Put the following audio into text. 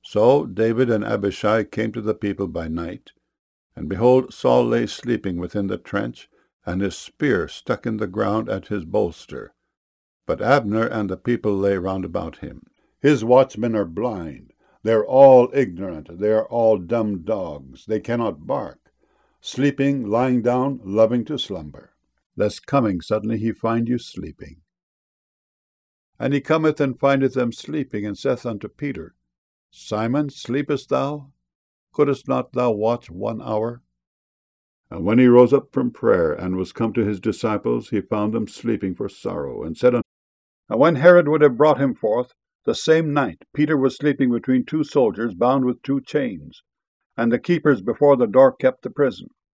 So David and Abishai came to the people by night, and behold, Saul lay sleeping within the trench, and his spear stuck in the ground at his bolster. But Abner and the people lay round about him. His watchmen are blind. They are all ignorant. They are all dumb dogs. They cannot bark. Sleeping, lying down, loving to slumber. Lest coming suddenly he find you sleeping. And he cometh and findeth them sleeping, and saith unto Peter, Simon, sleepest thou? Couldest not thou watch 1 hour? And when he rose up from prayer, and was come to his disciples, he found them sleeping for sorrow, and said unto them, And when Herod would have brought him forth, the same night Peter was sleeping between 2 soldiers, bound with 2 chains. And the keepers before the door kept the prison.